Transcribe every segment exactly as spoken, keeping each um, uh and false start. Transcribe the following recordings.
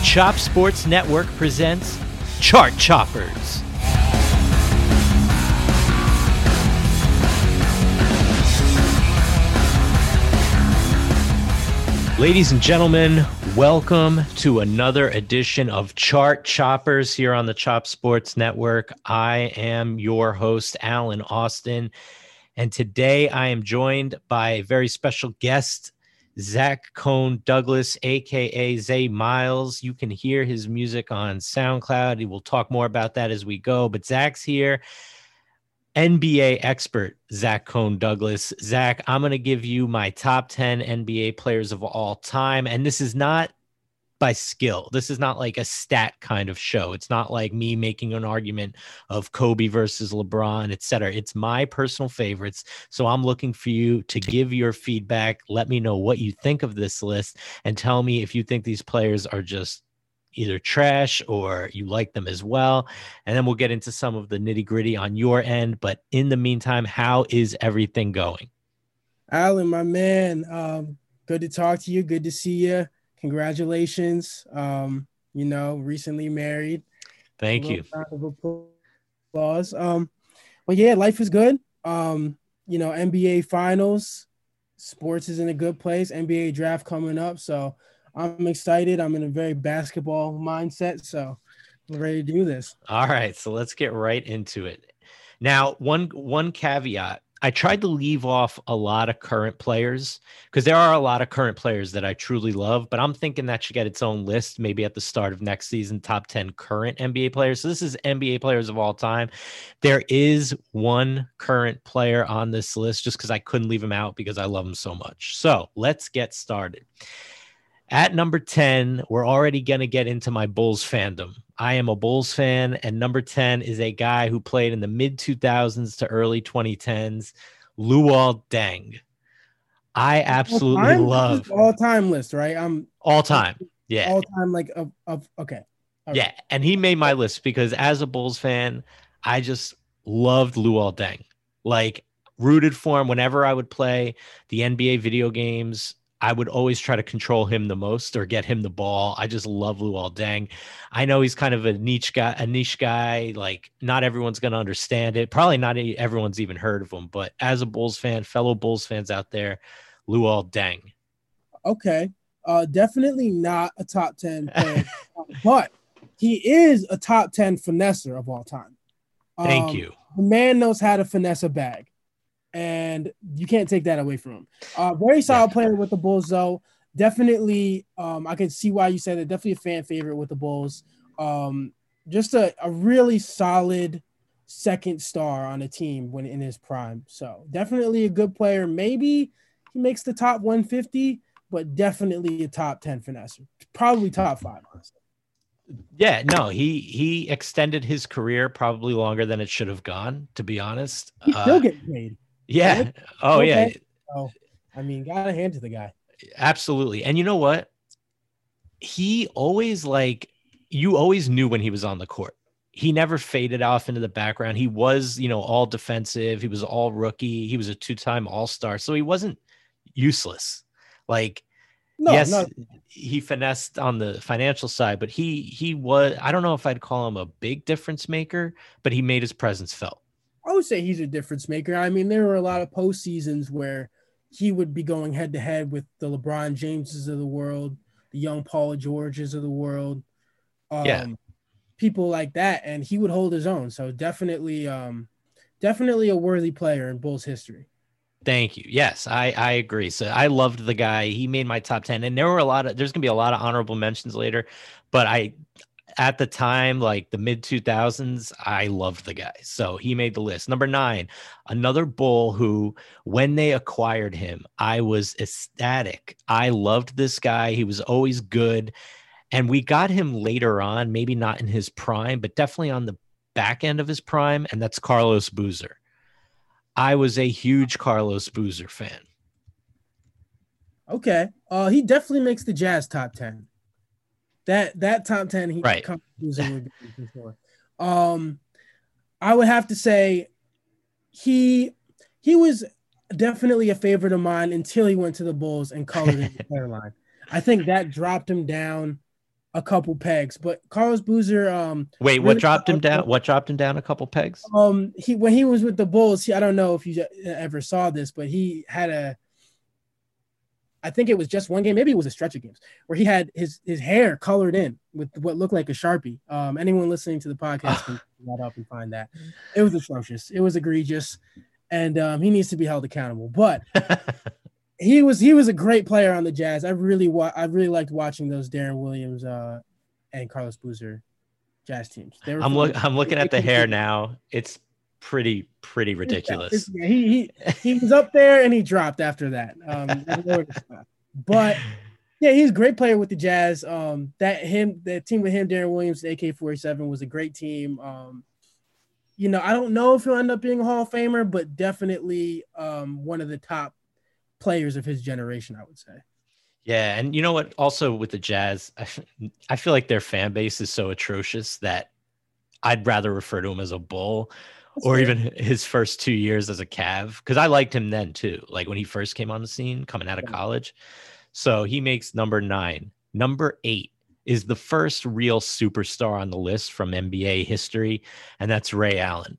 Chop Sports Network presents Chart Choppers. Ladies and gentlemen, welcome to another edition of Chart Choppers here on the Chop Sports Network. I am your host, Alan Austin, and today I am joined by a very special guest, Zach Cone Douglas, aka Zay Miles. You can hear his music on SoundCloud. He will talk more about that as we go, but Zach's here. N B A expert Zach Cone Douglas. Zach, I'm going to give you my top ten N B A players of all time. And this is not by skill. This is not like a stat kind of show. It's not like me making an argument of Kobe versus LeBron, et cetera. It's my personal favorites. So I'm looking for you to give your feedback. Let me know what you think of this list and tell me if you think these players are just either trash or you like them as well. And then we'll get into some of the nitty gritty on your end. But in the meantime, how is everything going? Alan, my man, um, good to talk to you. Good to see you. Congratulations. Um, you know, recently married. Thank you. Round of applause. Um, but yeah, life is good. Um, you know, N B A finals, sports is in a good place. N B A draft coming up. So I'm excited. I'm in a very basketball mindset, so I'm ready to do this. All right, so let's get right into it. Now, one one caveat. I tried to leave off a lot of current players because there are a lot of current players that I truly love, but I'm thinking that should get its own list maybe at the start of next season, top ten current N B A players. So this is N B A players of all time. There is one current player on this list just because I couldn't leave him out because I love him so much. So let's get started. At number ten, we're already going to get into my Bulls fandom. I am a Bulls fan, and number ten is a guy who played in the mid two thousands to early twenty tens, Luol Deng. I absolutely all-time? love all-time list, right? I'm all time. Yeah. All time, like, of, of okay. All yeah. Right. And he made my list because as a Bulls fan, I just loved Luol Deng. Like, rooted for him whenever I would play the N B A video games. I would always try to control him the most or get him the ball. I just love Luol Deng. I know he's kind of a niche guy, a niche guy. Like, not everyone's going to understand it. Probably not everyone's even heard of him. But as a Bulls fan, fellow Bulls fans out there, Luol Deng. Okay. Uh, definitely not a top ten player, but he is a top ten finesser of all time. Um, Thank you. The man knows how to finesse a bag. And you can't take that away from him. Uh, very solid yeah. player with the Bulls, though. Definitely, um, I can see why you said it. Definitely a fan favorite with the Bulls. Um, just a, a really solid second star on a team when in his prime. So definitely a good player. Maybe he makes the top one fifty, but definitely a top ten finesser. Probably top five, honestly. Yeah, no, he he extended his career probably longer than it should have gone, to be honest. He's still uh, getting paid. Yeah. Right? Oh, okay. yeah. Oh, I mean, gotta hand to the guy. Absolutely. And you know what? He always, like, you always knew when he was on the court. He never faded off into the background. He was, you know, all defensive. He was all rookie. He was a two-time all-star. So he wasn't useless. Like, no, yes, no. he finessed on the financial side, but he he was, I don't know if I'd call him a big difference maker, but he made his presence felt. I would say he's a difference maker. I mean, there were a lot of postseasons where he would be going head to head with the LeBron Jameses of the world, the young Paul Georges of the world, um, yeah. people like that, and he would hold his own. So definitely, um, definitely a worthy player in Bulls history. Thank you. Yes, I, I agree. So I loved the guy. He made my top ten, and there were a lot of, there's going to be a lot of honorable mentions later, but I, at the time, like the mid two thousands, I loved the guy. So he made the list. Number nine, another Bull who, when they acquired him, I was ecstatic. I loved this guy. He was always good. And we got him later on, maybe not in his prime, but definitely on the back end of his prime. And that's Carlos Boozer. I was a huge Carlos Boozer fan. Okay. Uh, he definitely makes the Jazz top ten. That that top ten, he right. Boozer would be for. Um, I would have to say he he was definitely a favorite of mine until he went to the Bulls and colored his hairline. I think that dropped him down a couple pegs. But Carlos Boozer, um, Wait, what really, dropped him down? What dropped him down a couple pegs? um, he when he was with the Bulls, he, I don't know if you ever saw this, but he had a, I think it was just one game, maybe it was a stretch of games where he had his his hair colored in with what looked like a Sharpie. Um, anyone listening to the podcast can look that up and find that. It was atrocious. It was egregious, and um, he needs to be held accountable. But he was he was a great player on the Jazz. I really wa- I really liked watching those Darren Williams uh, and Carlos Boozer Jazz teams. They were I'm look I'm looking at the hair now. It's pretty pretty ridiculous. Yeah, he he he was up there and he dropped after that. Um, but yeah, he's a great player with the Jazz. Um, that him that team with him, Darren Williams, A K forty-seven was a great team. Um, you know, I don't know if he'll end up being a Hall of Famer, but definitely um, one of the top players of his generation, I would say. Yeah, and you know what? Also with the Jazz, I, I feel like their fan base is so atrocious that I'd rather refer to him as a Bull. That's or fair. Even his first two years as a Cav, because I liked him then too, like when he first came on the scene coming out of college. So he makes number nine. Number eight is the first real superstar on the list from N B A history, and that's Ray Allen.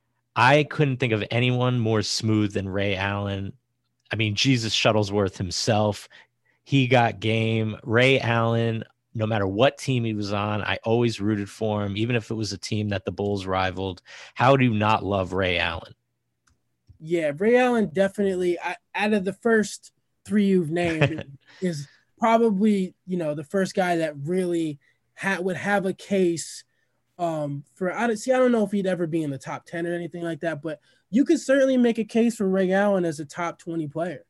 I couldn't think of anyone more smooth than Ray Allen. I mean, Jesus Shuttlesworth himself, he got game. Ray Allen, no matter what team he was on, I always rooted for him, even if it was a team that the Bulls rivaled. How do you not love Ray Allen? Yeah, Ray Allen definitely, I, out of the first three you've named, is probably, you know, the first guy that really ha- would have a case um, for, I don't, see, I don't know if he'd ever be in the top ten or anything like that, but you could certainly make a case for Ray Allen as a top twenty player.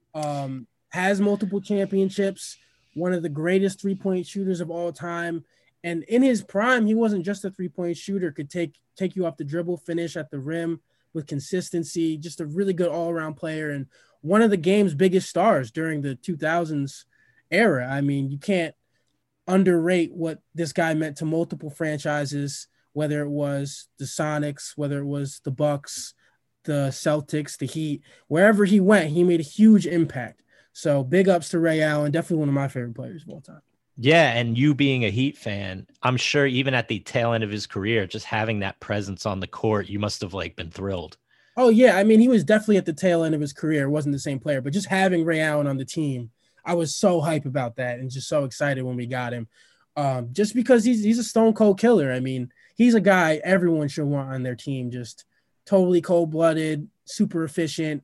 Um, has multiple championships, one of the greatest three-point shooters of all time. And in his prime, he wasn't just a three-point shooter, could take take you off the dribble, finish at the rim with consistency, just a really good all-around player and one of the game's biggest stars during the two thousands era. I mean, you can't underrate what this guy meant to multiple franchises, whether it was the Sonics, whether it was the Bucks, the Celtics, the Heat, wherever he went, he made a huge impact. So big ups to Ray Allen, definitely one of my favorite players of all time. Yeah, and you being a Heat fan, I'm sure even at the tail end of his career, just having that presence on the court, you must have like been thrilled. Oh yeah, I mean, he was definitely at the tail end of his career. It wasn't the same player, but just having Ray Allen on the team, I was so hype about that and just so excited when we got him. Um, just because he's he's a stone cold killer. I mean, he's a guy everyone should want on their team. Just totally cold blooded, super efficient.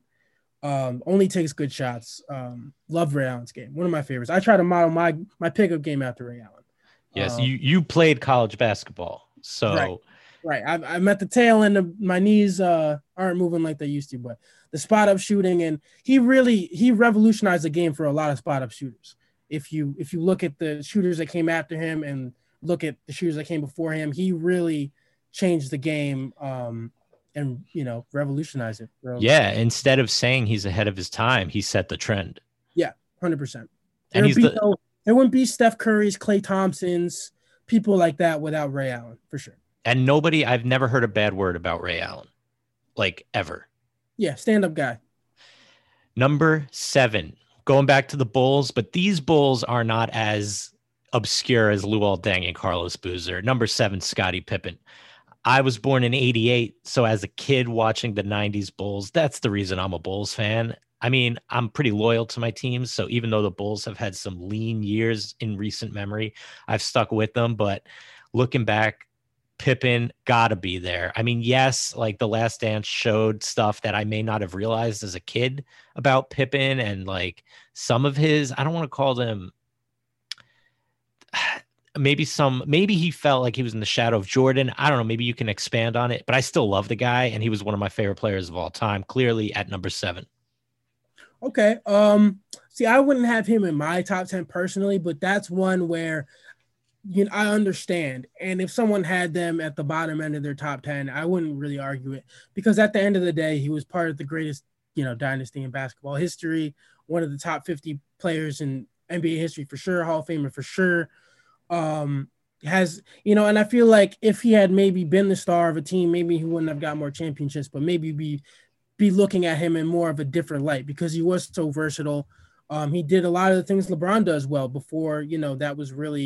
Um, only takes good shots. Um, love Ray Allen's game. One of my favorites. I try to model my my pickup game after Ray Allen. Yes, um, you you played college basketball, so right, right. I'm, I'm at the tail end of my knees. Uh, aren't moving like they used to, but the spot up shooting, and he really he revolutionized the game for a lot of spot up shooters. If you if you look at the shooters that came after him and look at the shooters that came before him, he really changed the game. Um, and, you know, revolutionize it. Bro. Yeah, instead of saying he's ahead of his time, he set the trend. Yeah, one hundred percent. And he's the, no, there wouldn't be Steph Curry's, Klay Thompson's, people like that without Ray Allen, for sure. And nobody, I've never heard a bad word about Ray Allen, like ever. Yeah, stand-up guy. Number seven, going back to the Bulls, but these Bulls are not as obscure as Luol Deng and Carlos Boozer. Number seven, Scottie Pippen. I was born in eighty-eight, so as a kid watching the nineties Bulls, that's the reason I'm a Bulls fan. I mean, I'm pretty loyal to my teams, so even though the Bulls have had some lean years in recent memory, I've stuck with them. But looking back, Pippen gotta be there. I mean, yes, like The Last Dance showed stuff that I may not have realized as a kid about Pippen, and like some of his, I don't want to call them maybe some, maybe he felt like he was in the shadow of Jordan. I don't know. Maybe you can expand on it, but I still love the guy. And he was one of my favorite players of all time, clearly at number seven. Okay. Um, see, I wouldn't have him in my top ten personally, but that's one where, you know, I understand. And if someone had them at the bottom end of their top ten, I wouldn't really argue it, because at the end of the day, he was part of the greatest, you know, dynasty in basketball history, one of the top fifty players in N B A history for sure, Hall of Famer for sure. Um, has, you know, and I feel like if he had maybe been the star of a team, maybe he wouldn't have got more championships, but maybe be be looking at him in more of a different light, because he was so versatile. Um, he did a lot of the things LeBron does well before, you know, that was really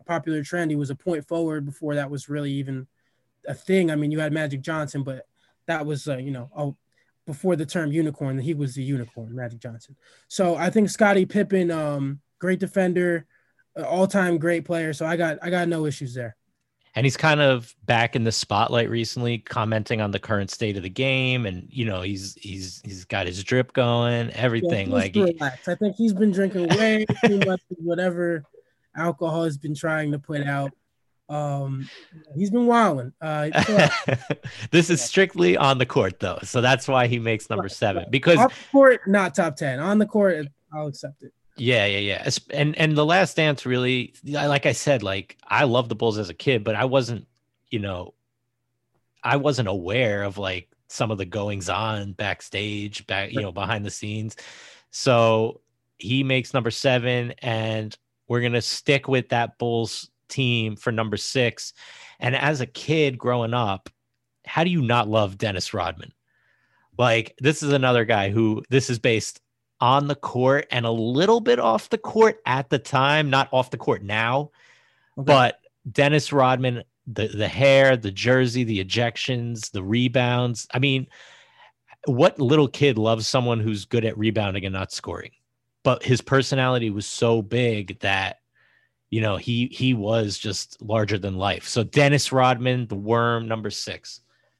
popular trend. He was a point forward before that was really even a thing. I mean, you had Magic Johnson, but that was, uh, you know, oh, before the term unicorn, he was the unicorn, Magic Johnson. So I think Scottie Pippen, um, great defender, all-time great player. So I got I got no issues there. And he's kind of back in the spotlight recently, commenting on the current state of the game, and you know he's he's he's got his drip going, everything. Yeah, like relax. I think he's been drinking way too much of whatever alcohol has been trying to put out. Um, he's been wilding. Uh, this is strictly on the court, though, so that's why he makes number seven. Because off the court, not top ten. On the court, I'll accept it. Yeah, yeah, yeah. And and the Last Dance really, like I said, like I loved the Bulls as a kid, but I wasn't, you know, I wasn't aware of like some of the goings on backstage, back, you know, behind the scenes. So he makes number seven, and we're gonna stick with that Bulls team for number six. And as a kid growing up, how do you not love Dennis Rodman? Like, this is another guy who this is based on the court and a little bit off the court at the time, not off the court now, okay. But Dennis Rodman, the, the hair, the jersey, the ejections, the rebounds. I mean, what little kid loves someone who's good at rebounding and not scoring? But his personality was so big that, you know, he, he was just larger than life. So Dennis Rodman, the Worm, number six.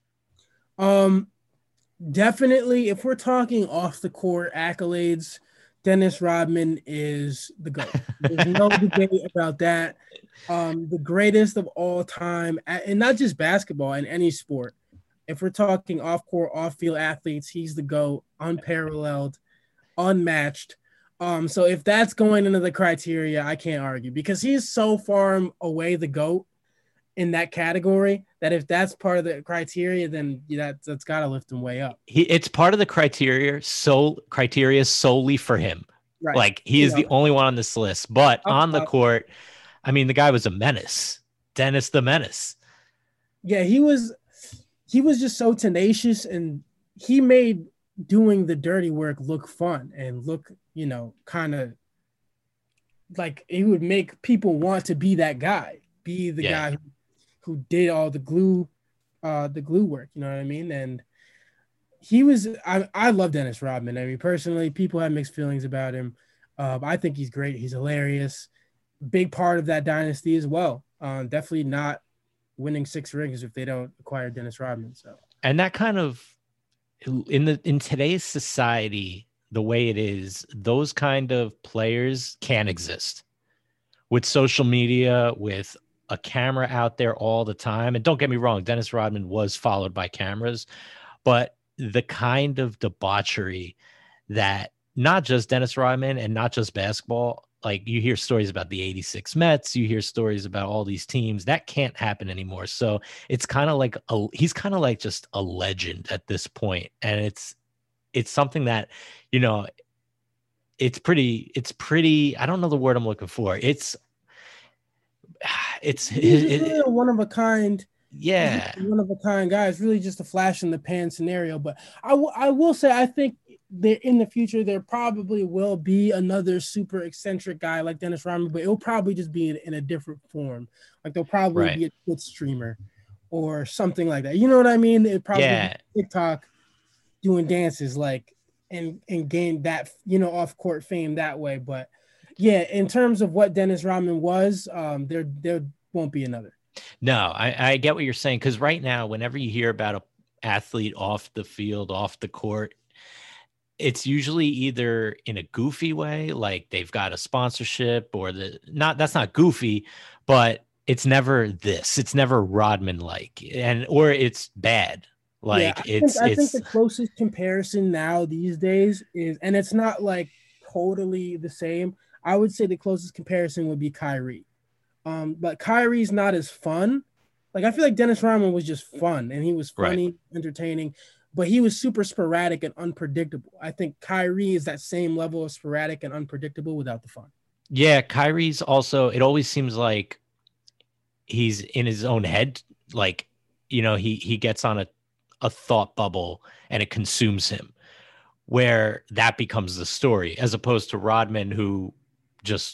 Um, Definitely, if we're talking off the court accolades, Dennis Rodman is the GOAT. There's no debate about that. Um, the greatest of all time, and not just basketball, in any sport. If we're talking off-court, off-field athletes, he's the GOAT, unparalleled, unmatched. Um, so if that's going into the criteria, I can't argue because he's so far away the GOAT in that category that if that's part of the criteria, then yeah, that's, that's got to lift him way up. He, it's part of the criteria, so criteria solely for him. Right. Like he is the only one on this list, but up, on the up. court, I mean, the guy was a menace. Dennis the Menace. Yeah, he was, he was just so tenacious, and he made doing the dirty work look fun and look, you know, kind of like he would make people want to be that guy, be the yeah. guy who, who did all the glue, uh, the glue work, you know what I mean? And he was, I, I love Dennis Rodman. I mean, personally, people have mixed feelings about him. Uh, I think he's great. He's hilarious. Big part of that dynasty as well. Um, definitely not winning six rings if they don't acquire Dennis Rodman. So, and that kind of, in the, in today's society, the way it is, those kind of players can't exist with social media, with a camera out there all the time. And don't get me wrong, Dennis Rodman was followed by cameras, but the kind of debauchery that not just Dennis Rodman and not just basketball, like you hear stories about the eighty-six Mets, you hear stories about all these teams that can't happen anymore. So it's kind of like, a, he's kind of like just a legend at this point. And it's, it's something that, you know, it's pretty, it's pretty, I don't know the word I'm looking for. It's, It's he's it, really a one of a kind, yeah, one of a kind guy. It's really just a flash in the pan scenario. But I, w- I will say, I think that in the future there probably will be another super eccentric guy like Dennis Rodman, but it'll probably just be in, in a different form. Like there'll probably right. be a Twitch streamer or something like that. You know what I mean? It probably yeah. be TikTok doing dances like and and gain that, you know, off court fame that way. But yeah, in terms of what Dennis Rodman was, um, there there won't be another. No, I, I get what you're saying, because right now, whenever you hear about an athlete off the field, off the court, it's usually either in a goofy way, like they've got a sponsorship, or the not. That's not goofy, but it's never this. It's never Rodman like, and or it's bad. Like yeah, I it's. Think, I it's, think the closest comparison now these days is, and it's not like totally the same. I would say the closest comparison would be Kyrie. Um, but Kyrie's not as fun. Like, I feel like Dennis Rodman was just fun, and he was funny, right. entertaining, but he was super sporadic and unpredictable. I think Kyrie is that same level of sporadic and unpredictable without the fun. Yeah, Kyrie's also, it always seems like he's in his own head. Like, you know, he he gets on a, a thought bubble and it consumes him, where that becomes the story, as opposed to Rodman, who just,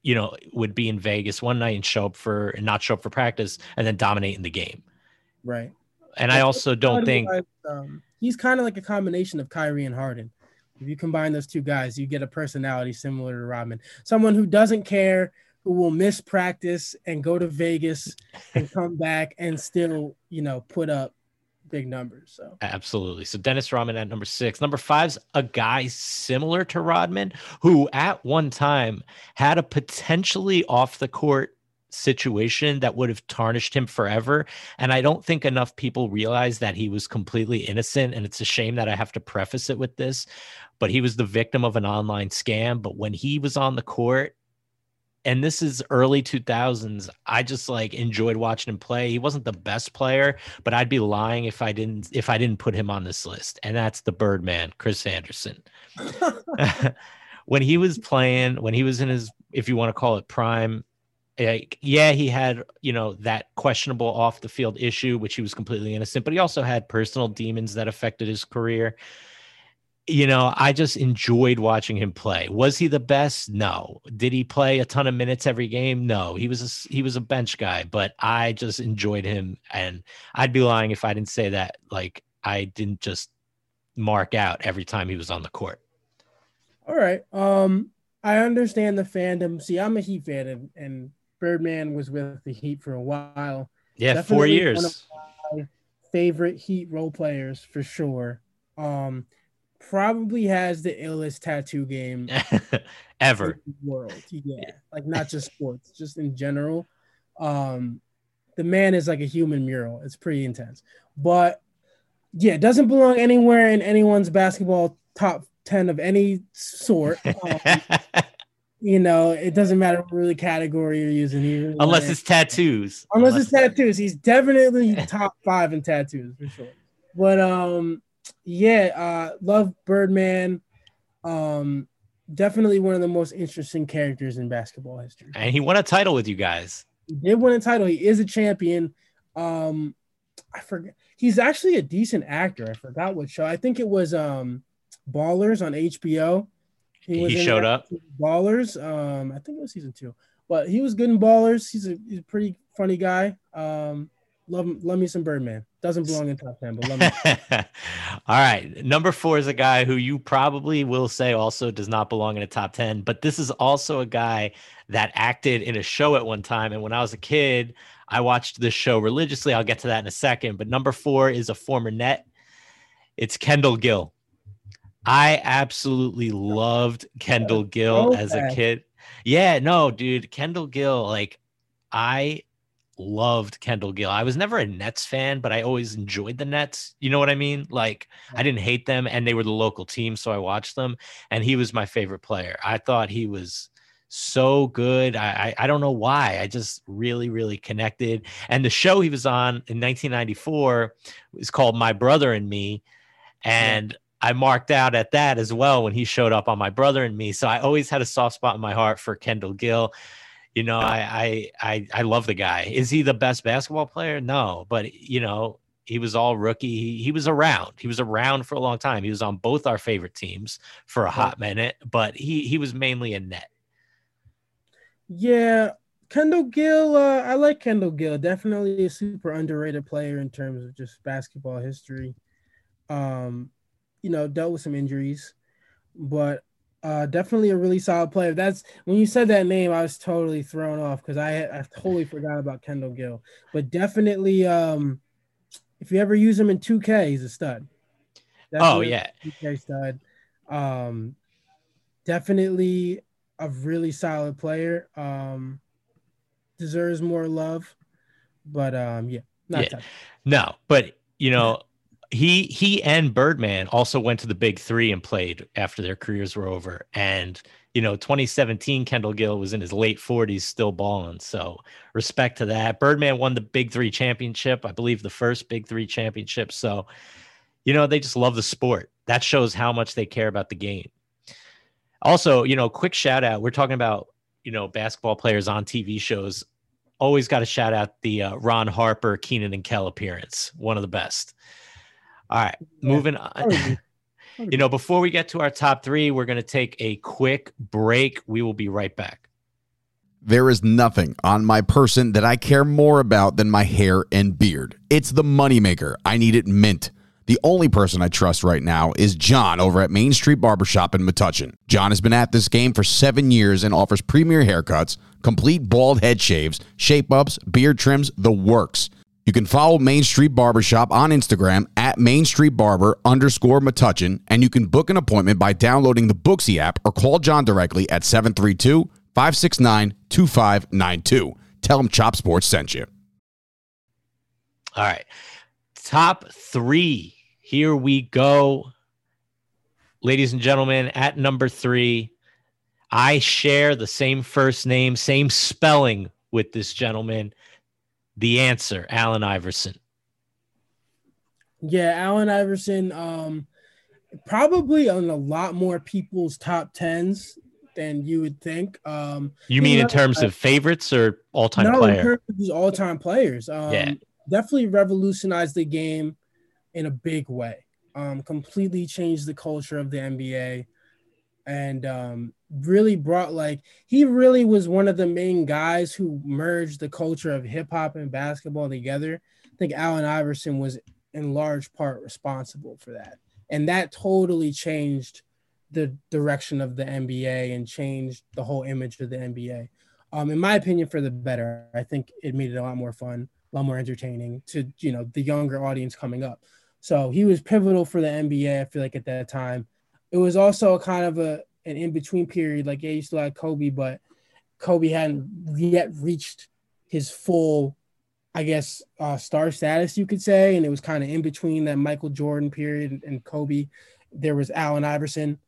you know, would be in Vegas one night and show up for and not show up for practice and then dominate in the game. Right. And I also don't think um, he's kind of like a combination of Kyrie and Harden. If you combine those two guys, you get a personality similar to Rodman. Someone who doesn't care, who will miss practice and go to Vegas and come back and still, you know, put up big numbers. So absolutely. So Dennis Rodman at number six. Number five's a guy similar to Rodman who at one time had a potentially off the court situation that would have tarnished him forever. And I don't think enough people realize that he was completely innocent. And it's a shame that I have to preface it with this, but he was the victim of an online scam. But when he was on the court, and this is early two thousands, I just like enjoyed watching him play. He wasn't the best player, but I'd be lying if I didn't if I didn't put him on this list. And that's the Birdman, Chris Anderson. When he was playing, when he was in his, if you want to call it prime, like, yeah, he had, you know, that questionable off the field issue, which he was completely innocent, but he also had personal demons that affected his career. You know, I just enjoyed watching him play. Was he the best? No. Did he play a ton of minutes every game? No. He was a, he was a bench guy, but I just enjoyed him. And I'd be lying if I didn't say that, like, I didn't just mark out every time he was on the court. All right. Um, I understand the fandom. See, I'm a Heat fan, and, and Birdman was with the Heat for a while. Yeah, Definitely four years. One of my favorite Heat role players for sure. Um, probably has the illest tattoo game ever in the world. Yeah, like not just sports, just in general. Um, the man is like a human mural. It's pretty intense, but yeah, it doesn't belong anywhere in anyone's basketball top ten of any sort. Um, You know, it doesn't matter what really category you're using. Even unless it's tattoos. Unless, unless it's tattoos. He's definitely top five in tattoos for sure. But um, yeah, uh, love Birdman. Um, definitely one of the most interesting characters in basketball history. And he won a title with you guys. He did win a title. He is a champion. Um, I forget. He's actually a decent actor. I forgot what show. I think it was um, Ballers on H B O. He, was he showed up. Ballers. Um, I think it was season two, but he was good in Ballers. He's a, he's a pretty funny guy. Um, love love me some Birdman. Doesn't belong in top ten, but love me. All right, number four is a guy who you probably will say also does not belong in a top ten, but this is also a guy that acted in a show at one time. And when I was a kid, I watched this show religiously. I'll get to that in a second. But number four is a former Net. It's Kendall Gill. I absolutely loved Kendall Gill as a kid. Yeah, no, dude, Kendall Gill, like I loved Kendall Gill. I was never a Nets fan, but I always enjoyed the Nets. You know what I mean? Like I didn't hate them and they were the local team, so I watched them and he was my favorite player. I thought he was so good. I, I I don't know why. I just really, really connected. And the show he was on in nineteen ninety-four was called My Brother and Me. And yeah. I marked out at that as well when he showed up on My Brother and Me. So I always had a soft spot in my heart for Kendall Gill. You know, I, I, I, I love the guy. Is he the best basketball player? No, but you know, he was all rookie. He, he was around. He was around for a long time. He was on both our favorite teams for a hot minute, but he, he was mainly a Net. Yeah. Kendall Gill. Uh, I like Kendall Gill. Definitely a super underrated player in terms of just basketball history. Um, you know, dealt with some injuries, but uh, definitely a really solid player. That's when you said that name, I was totally thrown off because I I totally forgot about Kendall Gill. But definitely, um, if you ever use him in two K, he's a stud. Definitely oh yeah, two K stud. Um, definitely a really solid player. Um, deserves more love, but um, yeah, not yeah. no, but you know. He he and Birdman also went to the Big Three and played after their careers were over. And, you know, twenty seventeen, Kendall Gill was in his late forties, still balling. So respect to that. Birdman won the Big Three championship, I believe the first Big Three championship. So, you know, they just love the sport. That shows how much they care about the game. Also, you know, quick shout out. We're talking about, you know, basketball players on T V shows. Always got to shout out the uh, Ron Harper, Keenan and Kel appearance. One of the best. All right, moving on. You know, before we get to our top three, we're going to take a quick break. We will be right back. There is nothing on my person that I care more about than my hair and beard. It's the moneymaker. I need it mint. The only person I trust right now is John over at Main Street Barbershop in Metuchen. John has been at this game for seven years and offers premier haircuts, complete bald head shaves, shape-ups, beard trims, the works. You can follow Main Street Barbershop on Instagram at Main Street Barber underscore Metuchen, and you can book an appointment by downloading the Booksy app or call John directly at seven three two, five six nine, two five nine two. Tell him Chop Sports sent you. All right. Top three. Here we go. Ladies and gentlemen, at number three, I share the same first name, same spelling with this gentleman. The answer, Allen Iverson. Yeah, Allen Iverson, um, probably on a lot more people's top tens than you would think. Um, you mean in terms of favorites or all-time no, player? No, in terms of these all-time players. Um, yeah. Definitely revolutionized the game in a big way. Um, completely changed the culture of the N B A. And um, really brought, like, he really was one of the main guys who merged the culture of hip hop and basketball together. I think Allen Iverson was in large part responsible for that. And that totally changed the direction of the N B A and changed the whole image of the N B A. Um, in my opinion, for the better. I think it made it a lot more fun, a lot more entertaining to, you know, the younger audience coming up. So he was pivotal for the N B A, I feel like, at that time. It was also a kind of a an in-between period. Like, yeah, you still had Kobe, but Kobe hadn't yet reached his full, I guess, uh, star status, you could say. And it was kind of in between that Michael Jordan period and, and Kobe. There was Allen Iverson.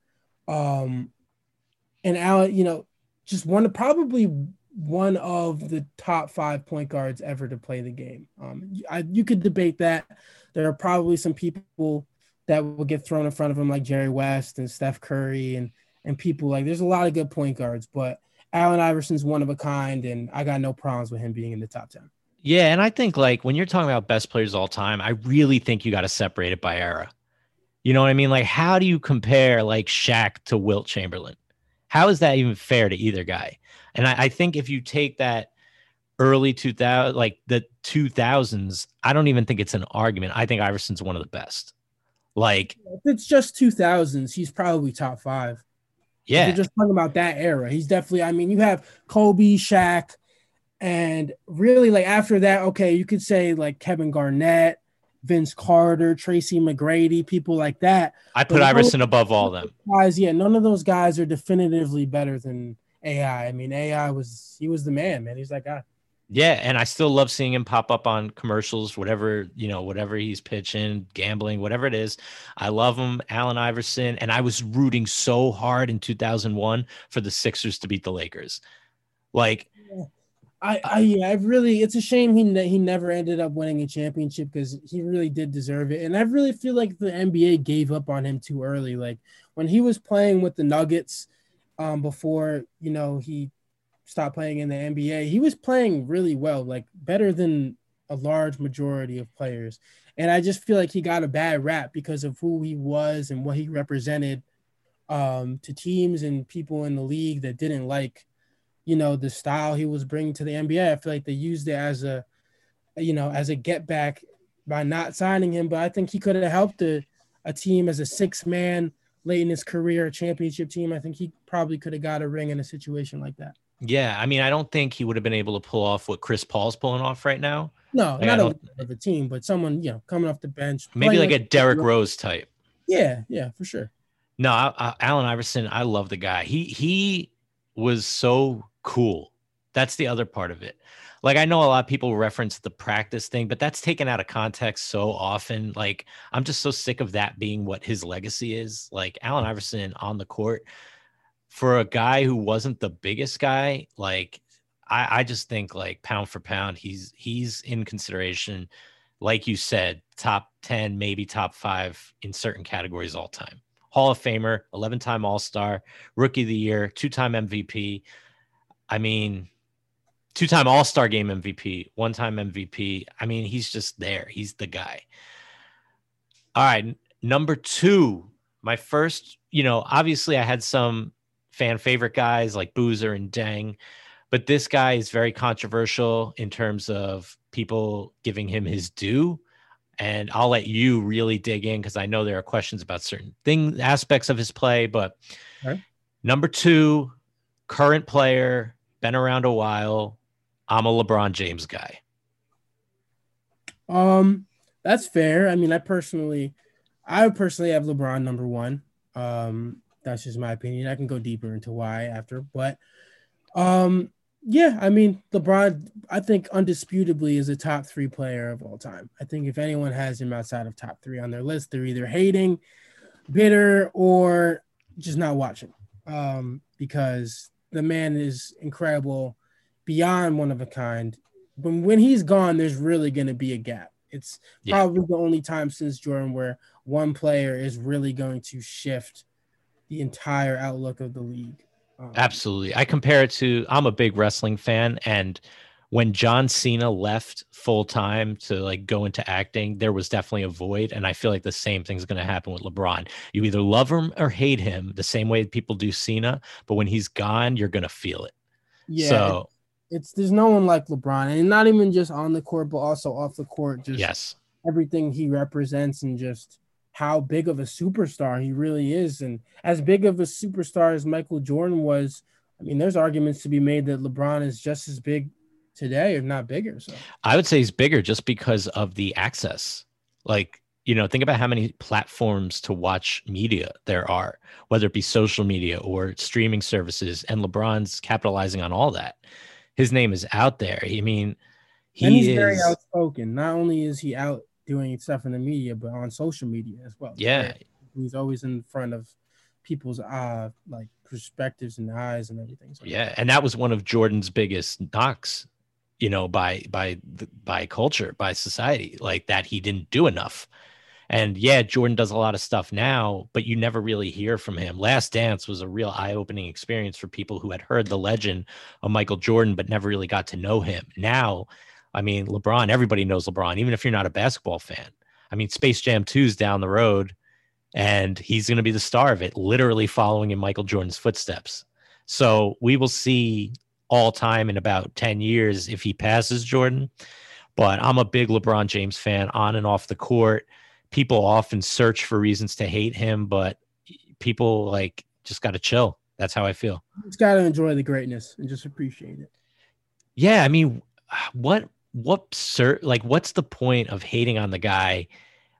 Um, and Allen, you know, just one of probably one of the top five point guards ever to play the game. Um, I, you could debate that. There are probably some people that will get thrown in front of him, like Jerry West and Steph Curry and and people like, there's a lot of good point guards, but Allen Iverson's one of a kind, and I got no problems with him being in the top ten. Yeah, and I think, like, when you're talking about best players of all time, I really think you got to separate it by era. You know what I mean? Like, how do you compare, like, Shaq to Wilt Chamberlain? How is that even fair to either guy? And I, I think if you take that early two thousand, like the two thousands, I don't even think it's an argument. I think Iverson's one of the best. Like, if it's just two thousands, he's probably top five. Yeah. If you're just talking about that era, he's definitely, I mean, you have Kobe, Shaq, and really, like, after that, okay, you could say like Kevin Garnett, Vince Carter, Tracy McGrady, people like that. I put Iverson above all them. Guys, yeah, none of those guys are definitively better than A I. I mean, A I was, he was the man, man. He's that guy. Yeah, and I still love seeing him pop up on commercials, whatever, you know, whatever he's pitching, gambling, whatever it is. I love him, Allen Iverson, and I was rooting so hard in two thousand one for the Sixers to beat the Lakers. Like, I, I, yeah, I really, it's a shame he ne- he never ended up winning a championship because he really did deserve it. And I really feel like the N B A gave up on him too early. Like, when he was playing with the Nuggets, um, before, you know, he stopped playing in the N B A, he was playing really well, like better than a large majority of players. And I just feel like he got a bad rap because of who he was and what he represented um, to teams and people in the league that didn't like, you know, the style he was bringing to the N B A. I feel like they used it as a, you know, as a get back by not signing him. But I think he could have helped a, a team as a six man late in his career, a championship team. I think he probably could have got a ring in a situation like that. Yeah, I mean, I don't think he would have been able to pull off what Chris Paul's pulling off right now. No, like, not a, of a team, but someone, you know, coming off the bench. Maybe like a Derrick Rose type. Yeah, yeah, for sure. No, I, I, Allen Iverson, I love the guy. He he was so cool. That's the other part of it. Like, I know a lot of people reference the practice thing, but that's taken out of context so often. Like, I'm just so sick of that being what his legacy is. Like, Allen Iverson on the court, for a guy who wasn't the biggest guy, like, I, I just think, like, pound for pound, he's he's in consideration, like you said, top ten, maybe top five in certain categories all time. Hall of Famer, eleven-time All-Star, Rookie of the Year, two-time M V P. I mean, two-time All-Star Game M V P, one-time M V P. I mean, he's just there. He's the guy. All right, number two, my first, you know, obviously I had some fan favorite guys like Boozer and Deng, but this guy is very controversial in terms of people giving him his due. And I'll let you really dig in because I know there are questions about certain things, aspects of his play. But right. Number two, current player, been around a while. I'm a LeBron James guy. Um, that's fair. I mean, I personally, I personally have LeBron number one. Um, that's just my opinion. I can go deeper into why after, but um, yeah, I mean, LeBron, I think undisputably is a top three player of all time. I think if anyone has him outside of top three on their list, they're either hating, bitter, or just not watching. Um, because the man is incredible, beyond one of a kind. But when he's gone, there's really going to be a gap. It's Yeah. probably the only time since Jordan where one player is really going to shift the entire outlook of the league. Um, Absolutely. I compare it to, I'm a big wrestling fan, and when John Cena left full time to like go into acting, there was definitely a void. And I feel like the same thing's going to happen with LeBron. You either love him or hate him the same way people do Cena, but when he's gone, you're going to feel it. Yeah. So it's, there's no one like LeBron, and not even just on the court, but also off the court. Just yes, everything he represents and just how big of a superstar he really is. And as big of a superstar as Michael Jordan was, I mean, there's arguments to be made that LeBron is just as big today, if not bigger. So I would say he's bigger just because of the access. Like, you know, think about how many platforms to watch media there are, whether it be social media or streaming services, and LeBron's capitalizing on all that. His name is out there. I mean, he and he's is very outspoken. Not only is he out doing stuff in the media, but on social media as well. Yeah. He's always in front of people's uh like perspectives and eyes and everything. So yeah. And that was one of Jordan's biggest knocks, you know, by, by, by culture, by society, like that he didn't do enough. And yeah, Jordan does a lot of stuff now, but you never really hear from him. Last Dance was a real eye-opening experience for people who had heard the legend of Michael Jordan, but never really got to know him. Now, I mean, LeBron, everybody knows LeBron, even if you're not a basketball fan. I mean, Space Jam two is down the road, and he's going to be the star of it, literally following in Michael Jordan's footsteps. So we will see all time in about ten years if he passes Jordan. But I'm a big LeBron James fan on and off the court. People often search for reasons to hate him, but people like just got to chill. That's how I feel. Just got to enjoy the greatness and just appreciate it. Yeah. I mean, what, what, sir, like, what's the point of hating on the guy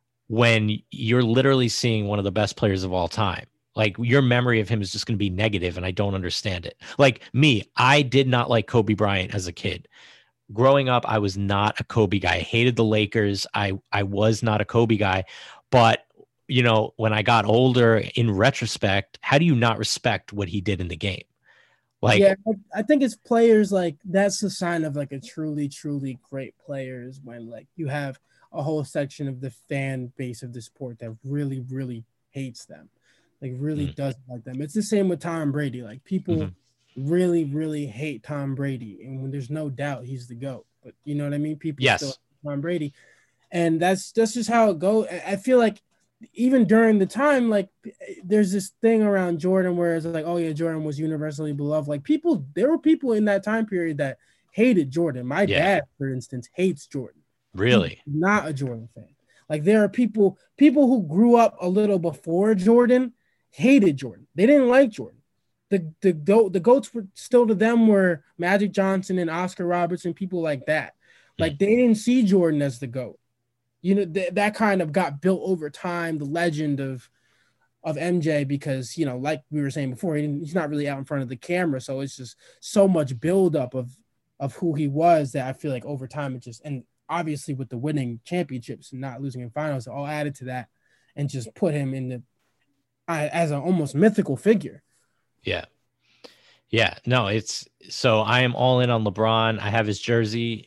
when you're literally seeing one of the best players of all time? Like, your memory of him is just going to be negative, and I don't understand it. Like me, I did not like Kobe Bryant as a kid. Growing up, I was not a Kobe guy. I hated the Lakers. I, I was not a Kobe guy. But, you know, when I got older, in retrospect, how do you not respect what he did in the game? Like, yeah, I think it's players like that's the sign of like a truly, truly great player is when like you have a whole section of the fan base of the sport that really, really hates them, like really mm. doesn't like them. It's the same with Tom Brady. Like people mm-hmm. really, really hate Tom Brady, and when there's no doubt he's the GOAT. But you know what I mean? People yes. still hate Tom Brady, and that's that's just how it goes. I feel like even during the time, like there's this thing around Jordan where it's like, oh yeah, Jordan was universally beloved. Like people, there were people in that time period that hated Jordan. My yeah. dad, for instance, hates Jordan. Really? He's not a Jordan fan. Like there are people, people who grew up a little before Jordan hated Jordan. They didn't like Jordan. The the the, the GOATs were still to them were Magic Johnson and Oscar Robertson, people like that. Like mm. they didn't see Jordan as the GOAT. You know, th- that kind of got built over time, the legend of of M J, because, you know, like we were saying before, he didn't, he's not really out in front of the camera. So it's just so much buildup of, of who he was that I feel like over time it just, and obviously with the winning championships and not losing in finals, all added to that and just put him in the, uh, as an almost mythical figure. Yeah. Yeah. No, it's, so I am all in on LeBron. I have his jersey.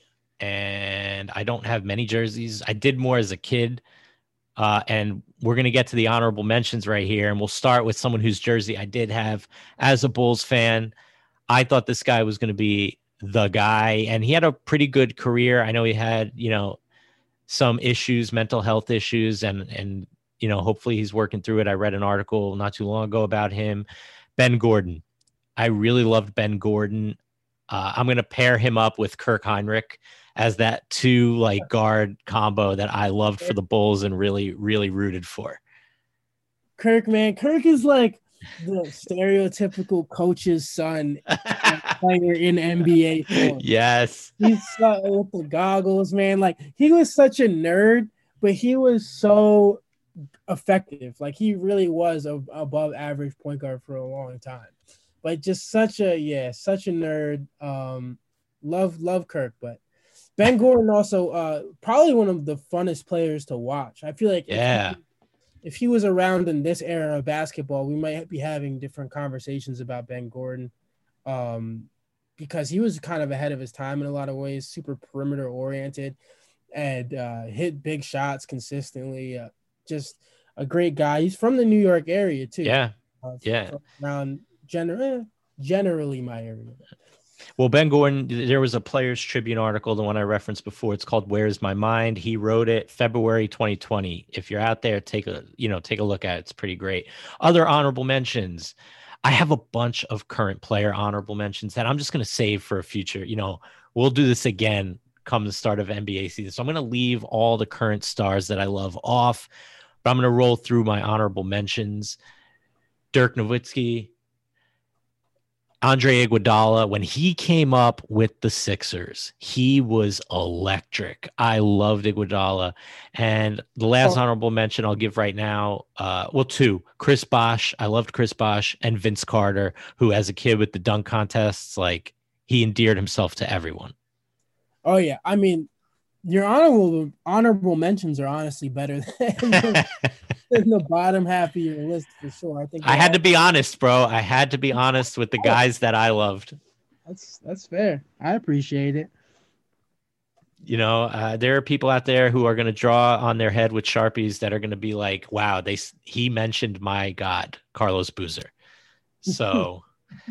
And I don't have many jerseys. I did more as a kid. Uh, and we're going to get to the honorable mentions right here. And we'll start with someone whose jersey I did have as a Bulls fan. I thought this guy was going to be the guy. And he had a pretty good career. I know he had, you know, some issues, mental health issues. And, and you know, hopefully he's working through it. I read an article not too long ago about him. Ben Gordon. I really loved Ben Gordon. Uh, I'm going to pair him up with Kirk Heinrich as that two like guard combo that I loved for the Bulls and really, really rooted for. Kirk, man, Kirk is like the stereotypical coach's son player in N B A form. Yes. He's uh, with the goggles, man. Like, he was such a nerd, but he was so effective. Like, he really was a above average point guard for a long time. But just such a, yeah, such a nerd. Um, love, love Kirk. But Ben Gordon also uh, probably one of the funnest players to watch. I feel like yeah. if he, if he was around in this era of basketball, we might be having different conversations about Ben Gordon. Um, because he was kind of ahead of his time in a lot of ways, super perimeter oriented and uh, hit big shots consistently. Uh, just a great guy. He's from the New York area too. Yeah. Uh, yeah. Around gener- generally my area. Well, Ben Gordon, there was a Players Tribune article, the one I referenced before. It's called "Where's My Mind?" He wrote it February twenty twenty. If you're out there, take a you know take a look at it. It's pretty great. Other honorable mentions. I have a bunch of current player honorable mentions that I'm just going to save for a future. You know, we'll do this again come the start of N B A season. So I'm going to leave all the current stars that I love off, but I'm going to roll through my honorable mentions. Dirk Nowitzki, Andre Iguodala, when he came up with the Sixers, he was electric. I loved Iguodala. And the last oh. honorable mention I'll give right now, uh, well, two, Chris Bosh. I loved Chris Bosh, and Vince Carter, who as a kid with the dunk contests, like he endeared himself to everyone. Oh, yeah. I mean, your honorable honorable mentions are honestly better than in the bottom half of your list for sure. I think I had to be honest, bro. I had to be honest with the guys that I loved. That's that's fair. I appreciate it. You know, uh, there are people out there who are going to draw on their head with Sharpies that are going to be like, "Wow, they he mentioned my God, Carlos Boozer." So,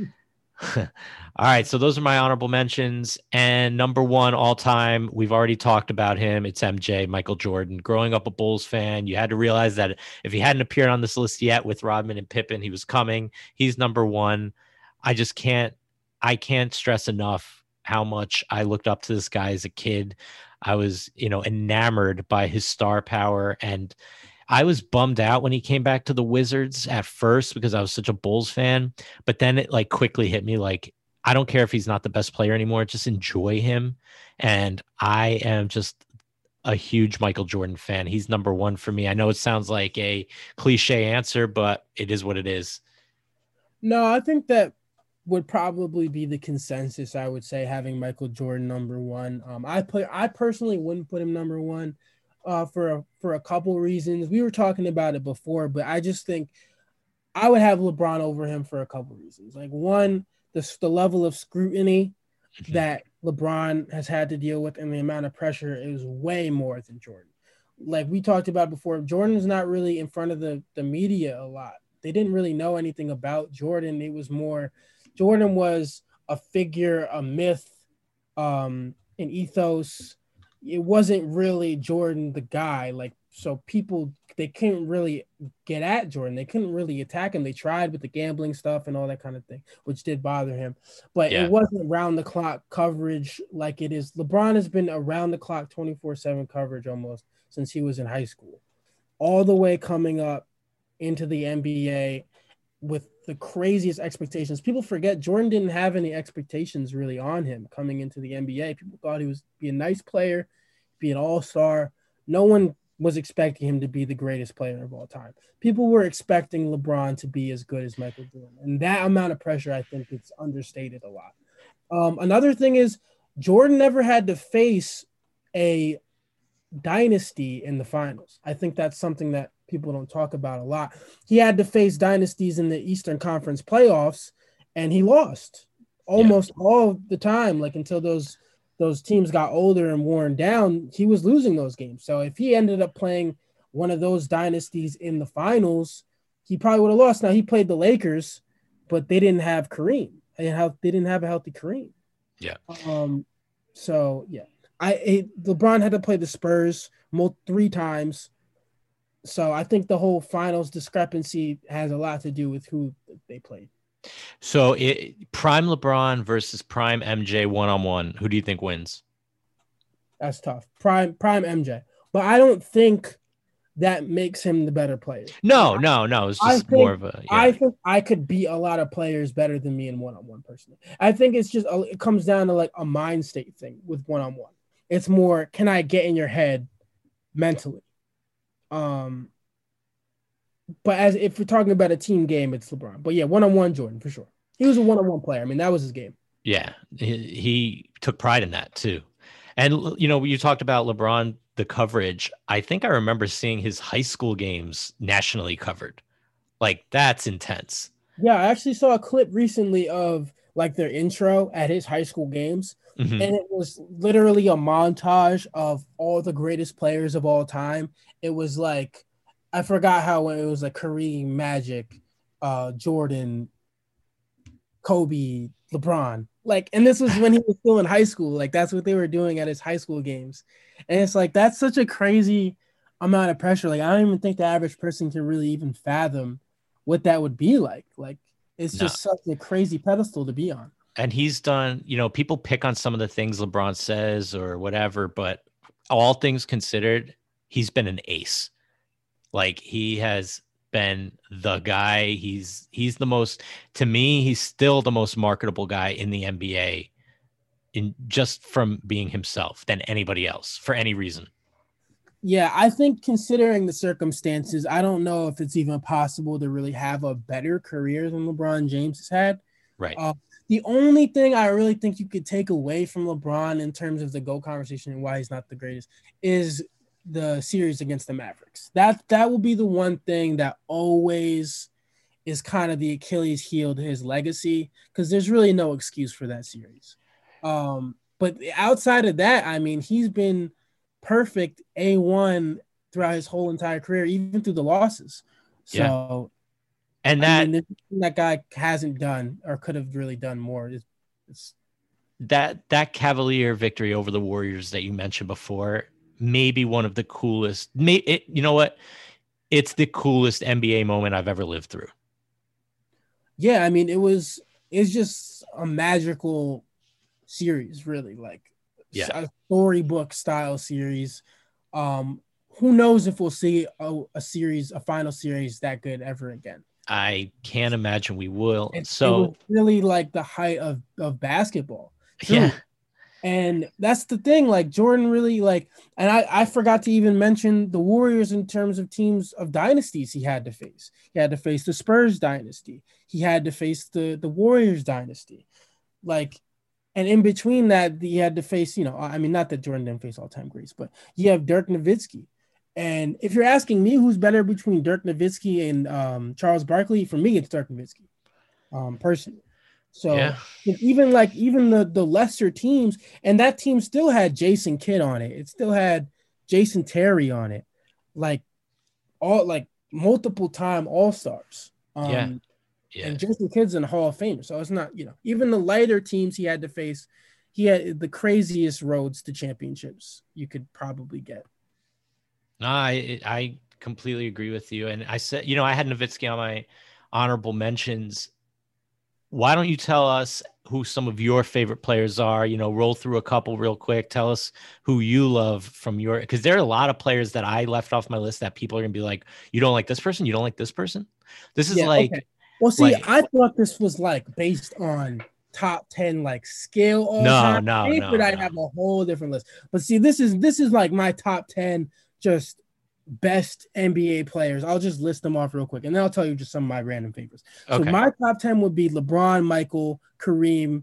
all right. So those are my honorable mentions. And number one all time, we've already talked about him. It's M J, Michael Jordan. Growing up a Bulls fan, you had to realize that if he hadn't appeared on this list yet with Rodman and Pippen, he was coming. He's number one. I just can't, I can't stress enough how much I looked up to this guy as a kid. I was, you know, enamored by his star power, and I was bummed out when he came back to the Wizards at first because I was such a Bulls fan, but then it like quickly hit me like, I don't care if he's not the best player anymore. Just enjoy him. And I am just a huge Michael Jordan fan. He's number one for me. I know it sounds like a cliche answer, but it is what it is. No, I think that would probably be the consensus. I would say having Michael Jordan number one. Um, I put, I personally wouldn't put him number one uh, for a, for a couple reasons. We were talking about it before, but I just think I would have LeBron over him for a couple reasons. Like one, the the level of scrutiny that LeBron has had to deal with and the amount of pressure is way more than Jordan. Like we talked about before, Jordan's not really in front of the, the media a lot. They didn't really know anything about Jordan. It was more, Jordan was a figure, a myth, um, an ethos. It wasn't really Jordan the guy. Like, so people, they couldn't really get at Jordan. They couldn't really attack him. They tried with the gambling stuff and all that kind of thing, which did bother him. But yeah. It wasn't round-the-clock coverage like it is. LeBron has been around-the-clock twenty-four seven coverage almost since he was in high school, all the way coming up into the N B A with the craziest expectations. People forget Jordan didn't have any expectations really on him coming into the N B A. People thought he was be a nice player, be an all-star. No one was expecting him to be the greatest player of all time. People were expecting LeBron to be as good as Michael Jordan. And that amount of pressure, I think it's understated a lot. Um, another thing is Jordan never had to face a dynasty in the finals. I think that's something that people don't talk about a lot. He had to face dynasties in the Eastern Conference playoffs, and he lost almost yeah. all the time, like until those those teams got older and worn down, he was losing those games. So if he ended up playing one of those dynasties in the finals, he probably would have lost. Now, he played the Lakers, but they didn't have Kareem. They didn't have, they didn't have a healthy Kareem. Yeah. Um. So, yeah. I it, LeBron had to play the Spurs mo- three times. So I think the whole finals discrepancy has a lot to do with who they played. So it, prime LeBron versus prime M J one-on-one. Who do you think wins? That's tough. Prime prime M J. But I don't think that makes him the better player. No, no, no. It's I just think, more of a. Yeah. I think I could beat a lot of players better than me in one-on-one personally. I think it's just a, it comes down to like a mind state thing with one-on-one. It's more, can I get in your head mentally? Um, but as if we're talking about a team game, it's LeBron. But yeah, one-on-one Jordan for sure. He was a one-on-one player. I mean, that was his game. Yeah, he, he took pride in that too. And you know, you talked about LeBron, the coverage. I think I remember seeing his high school games nationally covered. Like, that's intense. Yeah, I actually saw a clip recently of like their intro at his high school games. Mm-hmm. And it was literally a montage of all the greatest players of all time. It was like, I forgot how it was like Kareem, Magic, uh, Jordan, Kobe, LeBron. Like, and this was when he was still in high school. Like, that's what they were doing at his high school games. And it's like, that's such a crazy amount of pressure. Like, I don't even think the average person can really even fathom what that would be like. Like, it's no. just such a crazy pedestal to be on. And he's done, you know, people pick on some of the things LeBron says or whatever, but all things considered, he's been an ace. Like, he has been the guy. He's he's the most, to me, he's still the most marketable guy in the N B A in just from being himself than anybody else for any reason. Yeah, I think considering the circumstances, I don't know if it's even possible to really have a better career than LeBron James has had. Right. Uh, the only thing I really think you could take away from LeBron in terms of the GOAT conversation and why he's not the greatest is the series against the Mavericks. That that will be the one thing that always is kind of the Achilles heel to his legacy, because there's really no excuse for that series. Um, but outside of that, I mean, he's been perfect A one throughout his whole entire career, even through the losses. So, yeah. and that I mean, that guy hasn't done or could have really done more. It's, it's that that Cavalier victory over the Warriors that you mentioned before, maybe one of the coolest. May, it, you know what? It's the coolest N B A moment I've ever lived through. Yeah, I mean, it was it's just a magical series, really, like yeah. a storybook style series. Um, who knows if we'll see a, a series, a final series that good ever again? I can't imagine we will. It, so it was really like the height of of basketball. True. Yeah. And that's the thing, like Jordan really like, and I, I forgot to even mention the Warriors in terms of teams of dynasties he had to face. He had to face the Spurs dynasty. He had to face the, the Warriors dynasty. Like, and in between that, he had to face, you know, I mean, not that Jordan didn't face all-time greats, but you have Dirk Nowitzki. And if you're asking me who's better between Dirk Nowitzki and um, Charles Barkley, for me, it's Dirk Nowitzki, um, personally. So yeah. even like even the the lesser teams, and that team still had Jason Kidd on it. It still had Jason Terry on it, like all like multiple time All Stars. Um, yeah. yeah, and Jason Kidd's in the Hall of Fame. So it's not, you know, even the lighter teams he had to face, he had the craziest roads to championships you could probably get. No, I I completely agree with you. And I said, you know, I had Nowitzki on my honorable mentions. Why don't you tell us who some of your favorite players are? You know, roll through a couple real quick. Tell us who you love from your, because there are a lot of players that I left off my list that people are going to be like, you don't like this person? You don't like this person? This is yeah, like, okay. Well, see, like, I thought this was like based on top ten, like scale all no, time. No, I no, I'd no. have a whole different list. But see, this is, this is like my top ten, just best N B A players. I'll just list them off real quick, and then I'll tell you just some of my random favorites. Okay. So my top ten would be LeBron, Michael, Kareem,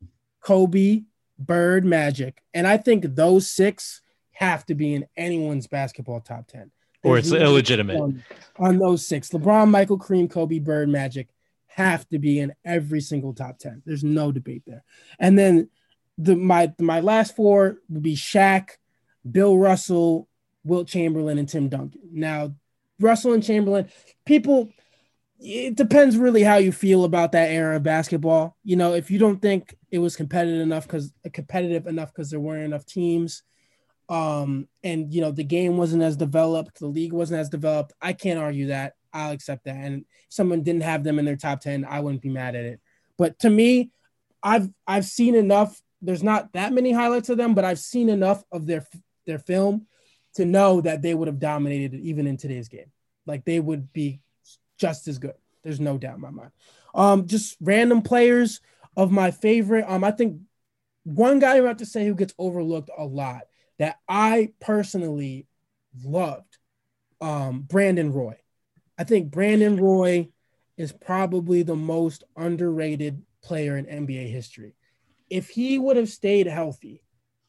Kobe, Bird, Magic. And I think those six have to be in anyone's basketball top ten. Or it's There's illegitimate. On, on those six. LeBron, Michael, Kareem, Kobe, Bird, Magic have to be in every single top ten. There's no debate there. And then the my my last four would be Shaq, Bill Russell, Wilt Chamberlain, and Tim Duncan. Now, Russell and Chamberlain, people, it depends really how you feel about that era of basketball. You know, if you don't think it was competitive enough because competitive enough because there weren't enough teams, um, and you know the game wasn't as developed, the league wasn't as developed, I can't argue that. I'll accept that. And if someone didn't have them in their top ten, I wouldn't be mad at it. But to me, I've I've seen enough. There's not that many highlights of them, but I've seen enough of their their film to know that they would have dominated even in today's game. Like they would be just as good. There's no doubt in my mind. Um, just random players of my favorite. Um, I think one guy I have to say who gets overlooked a lot that I personally loved, um, Brandon Roy. I think Brandon Roy is probably the most underrated player in N B A history. If he would have stayed healthy,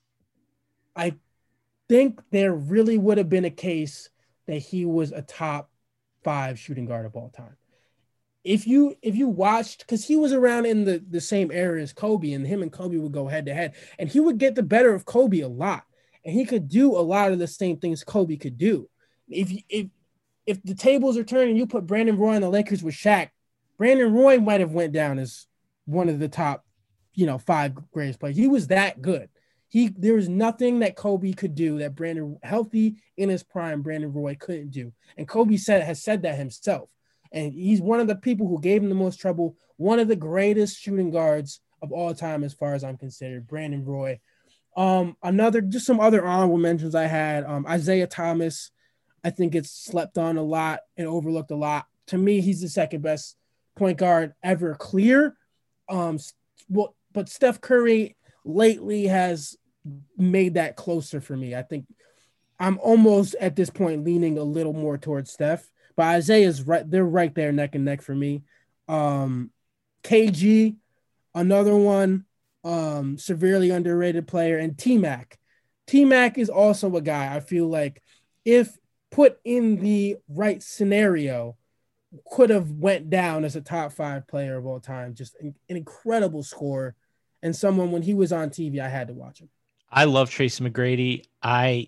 I think there really would have been a case that he was a top five shooting guard of all time. If you if you watched, because he was around in the, the same era as Kobe, and him and Kobe would go head to head, and he would get the better of Kobe a lot, and he could do a lot of the same things Kobe could do. If if if the tables are turning, you put Brandon Roy on the Lakers with Shaq, Brandon Roy might have went down as one of the top, you know, five greatest players. He was that good. He there was nothing that Kobe could do that Brandon, healthy in his prime, Brandon Roy couldn't do, and Kobe said has said that himself. And he's one of the people who gave him the most trouble, one of the greatest shooting guards of all time, as far as I'm considered, Brandon Roy. Um, another, just some other honorable mentions I had, um, Isaiah Thomas. I think it's slept on a lot and overlooked a lot. To me, he's the second best point guard ever clear. Um, well, but Steph Curry lately has made that closer for me. I think I'm almost at this point leaning a little more towards Steph. But Isaiah's right, they're right there neck and neck for me. Um, K G, another one, um, severely underrated player, and T-Mac. T-Mac is also a guy I feel like if put in the right scenario, could have went down as a top five player of all time. Just an, an incredible scorer, and someone when he was on T V, I had to watch him. I love Tracy McGrady. I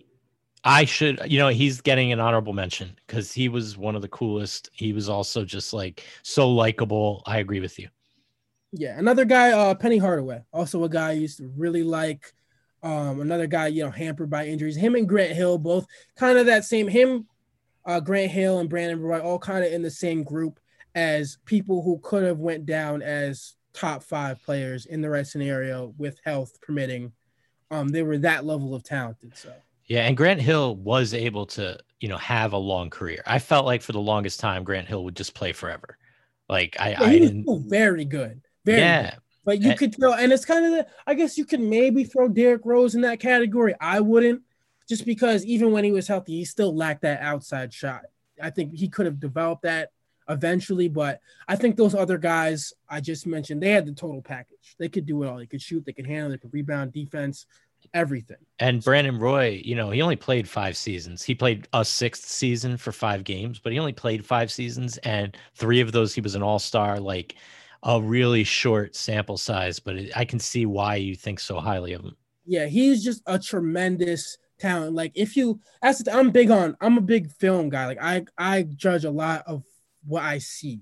I should, you know, he's getting an honorable mention because he was one of the coolest. He was also just like so likable. I agree with you. Yeah, another guy, uh, Penny Hardaway, also a guy I used to really like. Um, another guy, you know, hampered by injuries. Him and Grant Hill, both kind of that same. Him, uh, Grant Hill and Brandon Roy, all kind of in the same group as people who could have went down as top five players in the right scenario with health permitting. Um, they were that level of talented. So. Yeah, and Grant Hill was able to, you know, have a long career. I felt like for the longest time, Grant Hill would just play forever. Like I, yeah, I didn't. Very good, very yeah. good. But you and, could tell, and it's kind of, the, I guess you could maybe throw Derrick Rose in that category. I wouldn't, just because even when he was healthy, he still lacked that outside shot. I think he could have developed that eventually, but I think those other guys I just mentioned, they had the total package. They could do it all. They could shoot, they could handle, they could rebound, defense. Everything. And Brandon Roy, you know, he only played five seasons. He played a sixth season for five games, but he only played five seasons, and three of those he was an all-star, like a really short sample size. But it, I can see why you think so highly of him. Yeah, he's just a tremendous talent. Like if you, that's the, I'm big on. I'm a big film guy. Like I, I judge a lot of what I see.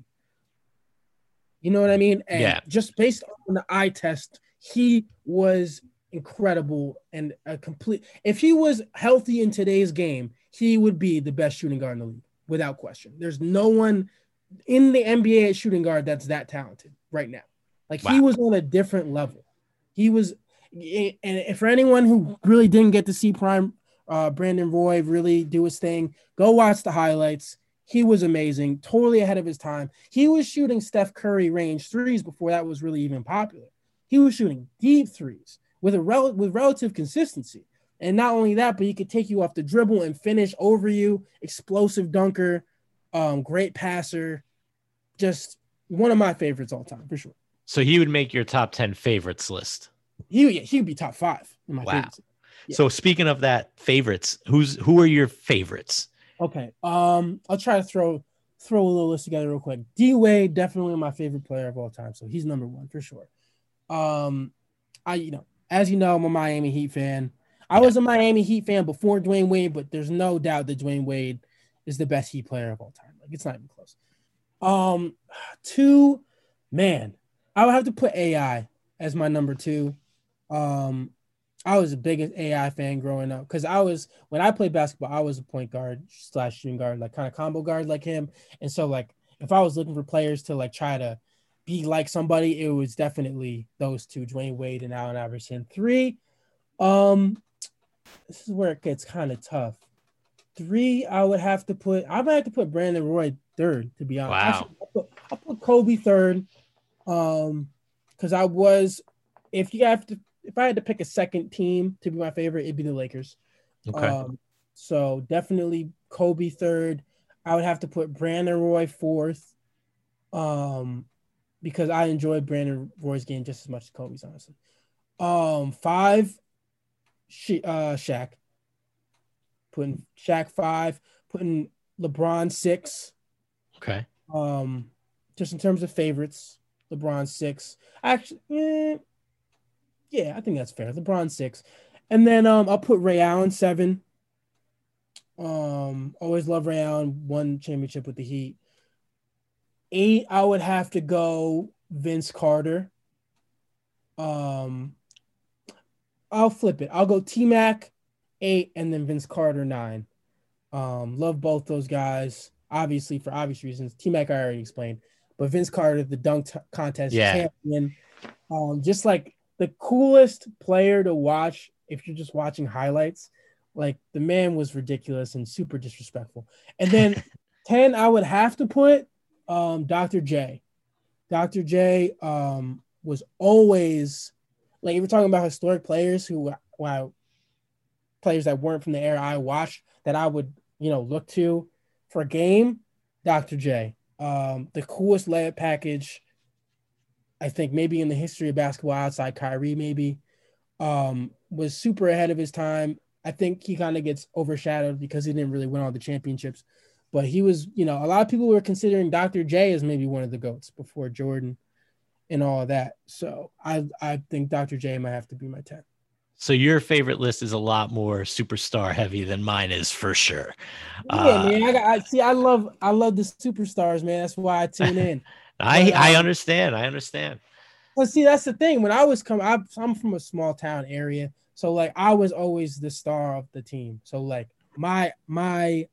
You know what I mean? And yeah. Just based on the eye test, he was incredible and a complete. If he was healthy in today's game, he would be the best shooting guard in the league without question. There's no one in the N B A at shooting guard that's that talented right now. Like wow. He was on a different level. He was, and for anyone who really didn't get to see prime uh, Brandon Roy really do his thing, go watch the highlights. He was amazing, totally ahead of his time. He was shooting Steph Curry range threes before that was really even popular. He was shooting deep threes with a rel- with relative consistency. And not only that, but he could take you off the dribble and finish over you. Explosive dunker, um, great passer. Just one of my favorites all time, for sure. So he would make your top ten favorites list. He, yeah, he would be top five in my wow. favorites. Yeah. So speaking of that, favorites, who's who are your favorites? Okay. Um, I'll try to throw throw a little list together real quick. D Wade, definitely my favorite player of all time. So he's number one for sure. Um, I, you know, as you know, I'm a Miami Heat fan. I was a Miami Heat fan before Dwayne Wade, but there's no doubt that Dwayne Wade is the best Heat player of all time. Like it's not even close. Um, two, man, I would have to put A I as my number two. Um, I was the biggest A I fan growing up because I was when I played basketball, I was a point guard slash shooting guard, like kind of combo guard like him. And so like if I was looking for players to like try to be like somebody, it was definitely those two, Dwayne Wade and Allen Iverson. Three, um, this is where it gets kind of tough. Three, I would have to put. I might have to put Brandon Roy third, to be honest. Wow. Actually, I'll put, I'll put Kobe third, um, because I was. If you have to, if I had to pick a second team to be my favorite, it'd be the Lakers. Okay. Um, so definitely Kobe third. I would have to put Brandon Roy fourth, um, because I enjoyed Brandon Roy's game just as much as Kobe's, honestly. Um, five, Sha- uh, Shaq. Putting Shaq five, putting LeBron six. Okay. Um, just in terms of favorites, LeBron six. Actually, eh, yeah, I think that's fair. LeBron six, and then um, I'll put Ray Allen seven. Um, always love Ray Allen. Won championship with the Heat. Eight, I would have to go Vince Carter. Um, I'll flip it. I'll go T-Mac eight and then Vince Carter nine. Um, love both those guys, obviously for obvious reasons. T-Mac I already explained, but Vince Carter, the dunk t- contest Yeah. champion, um, just like the coolest player to watch if you're just watching highlights. Like the man was ridiculous and super disrespectful. And then ten, I would have to put um, Doctor J. Doctor J um, was always like, if we're talking about historic players who, wow, players that weren't from the era I watched that I would, you know, look to for a game, Doctor J. Um, the coolest layup package, I think maybe in the history of basketball outside Kyrie, maybe, um, was super ahead of his time. I think he kind of gets overshadowed because he didn't really win all the championships, but he was, you know, a lot of people were considering Doctor J as maybe one of the GOATs before Jordan and all of that. So I, I think Doctor J might have to be my ten. So your favorite list is a lot more superstar heavy than mine is for sure. Yeah, Uh, man. I, got, I see. I love. I love the superstars, man. That's why I tune in. I But, I um, understand. I understand. But see, that's the thing. When I was coming, I'm, I'm from a small town area, so like I was always the star of the team. So like my my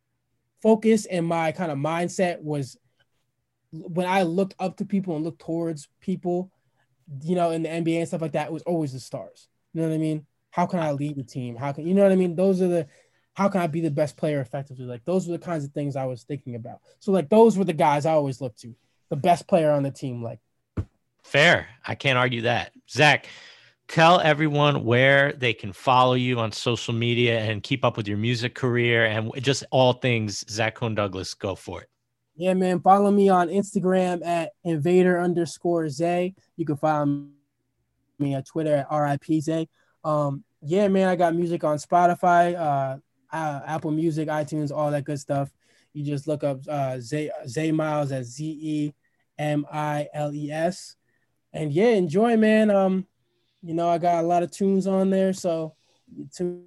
focus and my kind of mindset was when I looked up to people and looked towards people, you know, in the N B A and stuff like that, it was always the stars. You know what I mean? How can I lead the team? How can, you know what I mean? Those are the, how can I be the best player effectively? Like those were the kinds of things I was thinking about. So like those were the guys I always looked to, the best player on the team. Like, Fair. I can't argue that. Zach, tell everyone where they can follow you on social media and keep up with your music career and just all things Zach Cohn Douglas. Go for it. yeah, man, follow me on Instagram at invader underscore Zay. You can follow me on Twitter at R I P Zay. Um, yeah, man, I got music on Spotify, uh, uh, Apple Music, iTunes, all that good stuff. You just look up uh, Zay, Zay Miles as Z E M I L E S. And yeah, enjoy, man. Um, you know, I got a lot of tunes on there, so tune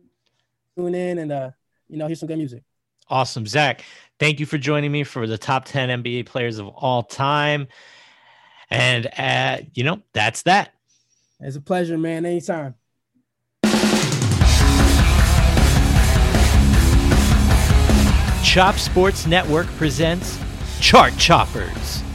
in and uh, you know, hear some good music. Awesome. Zach, thank you for joining me for the top ten N B A players of all time. And, uh, you know, that's that. It's a pleasure, man. Anytime. Chop Sports Network presents Chart Choppers.